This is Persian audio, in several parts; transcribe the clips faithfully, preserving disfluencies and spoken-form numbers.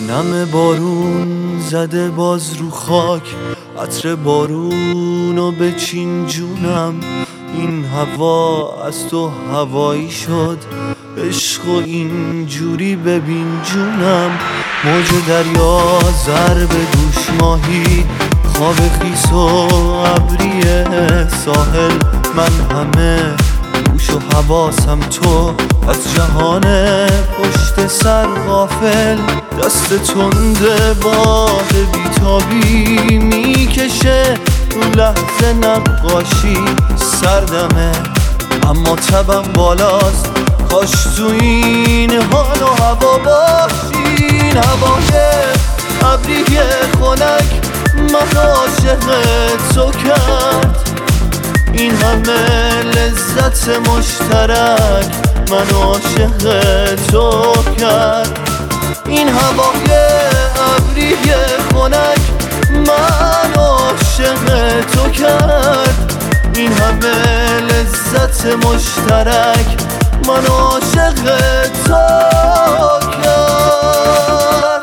نم بارون زده باز رو خاک، عطر بارونو بچین جونم. این هوا از تو هوایی شد، عشق و اینجوری ببین جونم. موج دریا ضرب دوش ماهی، خواب خیس و ابری ساحل. من همه گوش و حواسم تو، از جهان پشت سر غافل. دست تنده باد بیتابی میکشه رو لحظه نقاشی. سردمه اما تبم بالاست، کاش تو این حال و هوا باشی. این هوای ابری خنک من عاشق تو کرد. این همه لذت مشترک من عاشق تو کرد. این هوای ابری خنک من عاشق تو کرد. این همه لذت مشترک من عاشق تو کرد.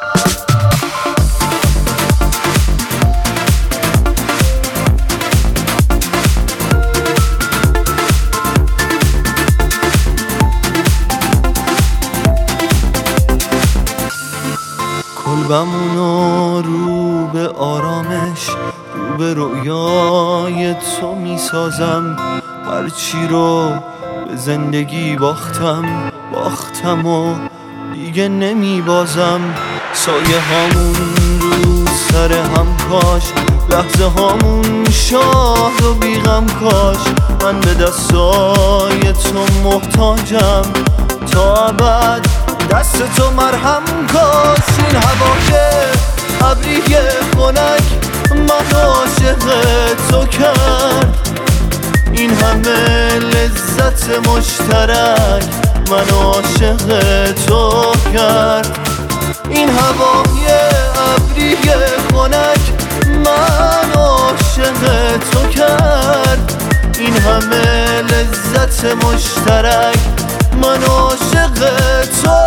کلبمونو رو به آرامش، رو به رویای تو میسازم. هرچی رو به زندگی باختم باختم و دیگه نمیبازم. سایه هامون رو سر هم کاش، لحظه هامون شاد و بیغم کاش. من به دستای تو محتاجم تا ابد، دست تو مرهم کاش. این هوای ابری خنک من عاشق تو کرد. این همه لذت مشترک من عاشق تو کرد. این هوای ابری خنک من عاشق تو کرد. این همه لذت مشترک من عاشق تو